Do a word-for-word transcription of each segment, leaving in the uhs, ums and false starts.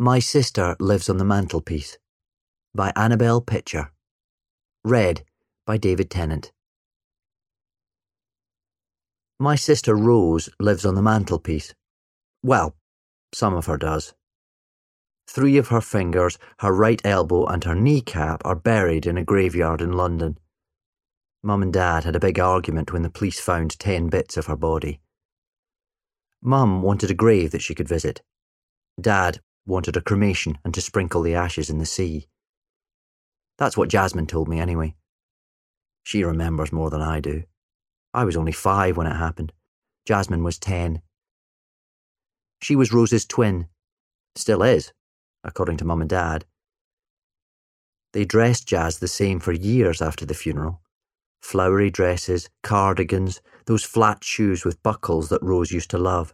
My Sister Lives on the Mantelpiece by Annabelle Pitcher. Read by David Tennant. My sister Rose lives on the mantelpiece. Well, some of her does. Three of her fingers, her right elbow and her kneecap are buried in a graveyard in London. Mum and Dad had a big argument when the police found ten bits of her body. Mum wanted a grave that she could visit. Dad wanted a cremation and to sprinkle the ashes in the sea. That's what Jasmine told me anyway. She remembers more than I do. I was only five when it happened. Jasmine was ten. She was Rose's twin. Still is, according to Mum and Dad. They dressed Jazz the same for years after the funeral. Flowery dresses, cardigans, those flat shoes with buckles that Rose used to love.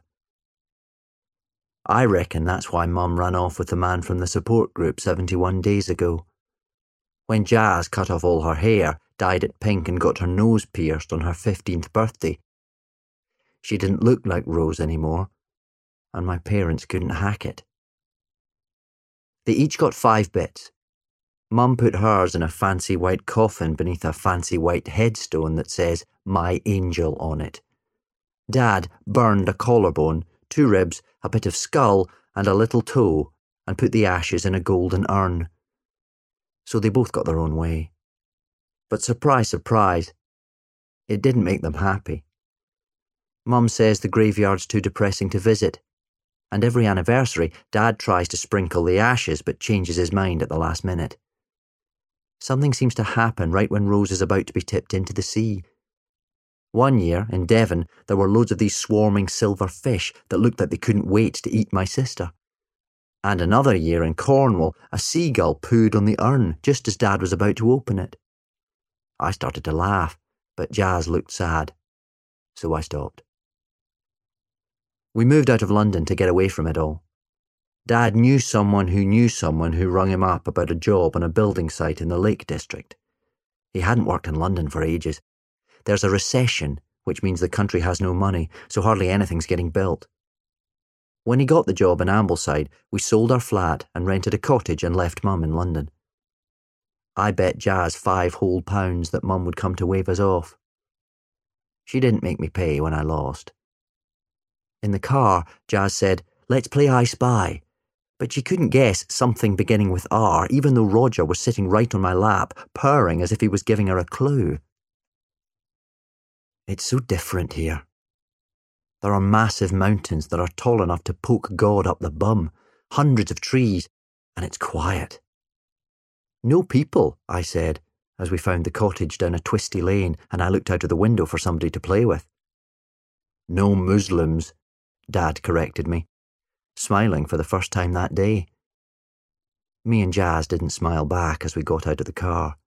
I reckon that's why Mum ran off with the man from the support group seventy-one days ago. When Jazz cut off all her hair, dyed it pink and got her nose pierced on her fifteenth birthday, she didn't look like Rose anymore, and my parents couldn't hack it. They each got five bits. Mum put hers in a fancy white coffin beneath a fancy white headstone that says, "My Angel" on it. Dad burned a collarbone, two ribs, a bit of skull, and a little toe, and put the ashes in a golden urn. So they both got their own way. But surprise, surprise, it didn't make them happy. Mum says the graveyard's too depressing to visit, and every anniversary, Dad tries to sprinkle the ashes but changes his mind at the last minute. Something seems to happen right when Rose is about to be tipped into the sea. One year, in Devon, there were loads of these swarming silver fish that looked like they couldn't wait to eat my sister. And another year in Cornwall, a seagull pooed on the urn just as Dad was about to open it. I started to laugh, but Jazz looked sad, so I stopped. We moved out of London to get away from it all. Dad knew someone who knew someone who rung him up about a job on a building site in the Lake District. He hadn't worked in London for ages. There's a recession, which means the country has no money, so hardly anything's getting built. When he got the job in Ambleside, we sold our flat and rented a cottage and left Mum in London. I bet Jazz five whole pounds that Mum would come to wave us off. She didn't make me pay when I lost. In the car, Jazz said, "Let's play I Spy." But she couldn't guess something beginning with R, even though Roger was sitting right on my lap, purring as if he was giving her a clue. It's so different here. There are massive mountains that are tall enough to poke God up the bum, hundreds of trees, and it's quiet. "No people," I said, as we found the cottage down a twisty lane and I looked out of the window for somebody to play with. "No Muslims," Dad corrected me, smiling for the first time that day. Me and Jazz didn't smile back as we got out of the car.